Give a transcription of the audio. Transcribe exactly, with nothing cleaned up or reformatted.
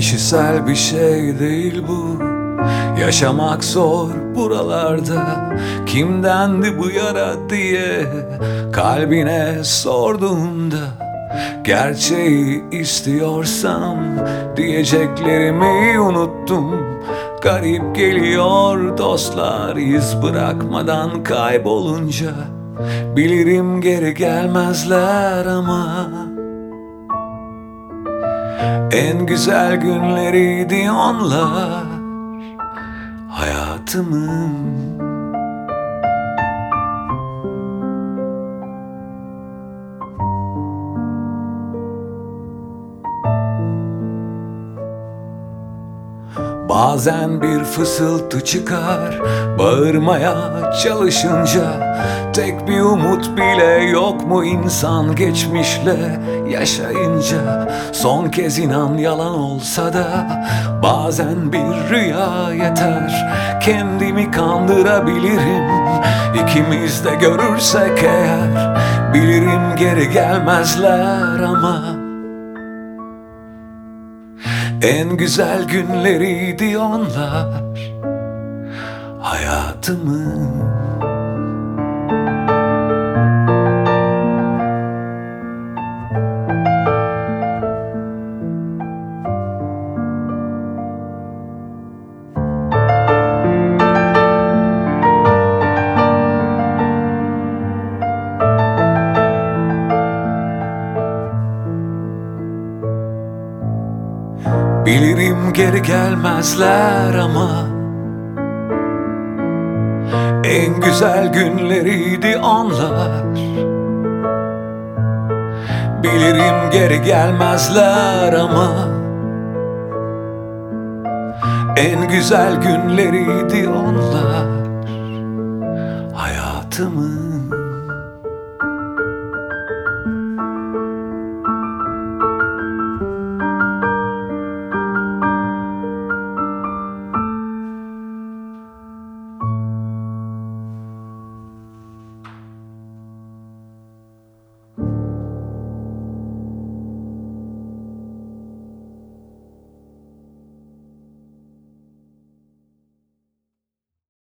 Kişisel bir şey değil bu. Yaşamak zor buralarda. Kimdendi bu yara diye kalbine sorduğumda, gerçeği istiyorsam diyeceklerimi unuttum. Garip geliyor dostlar iz bırakmadan kaybolunca. Bilirim geri gelmezler ama en güzel günleriydi onlar hayatımın. Bazen bir fısıltı çıkar bağırmaya çalışınca. Tek bir umut bile yok mu insan geçmişle yaşayınca? Son kez inan yalan olsa da bazen bir rüya yeter. Kendimi kandırabilirim, İkimiz de görürsek eğer. Bilirim geri gelmezler ama en güzel günleriydi onlar hayatımın. Bilirim geri gelmezler ama en güzel günleriydi onlar. Bilirim geri gelmezler ama en güzel günleriydi onlar hayatımın.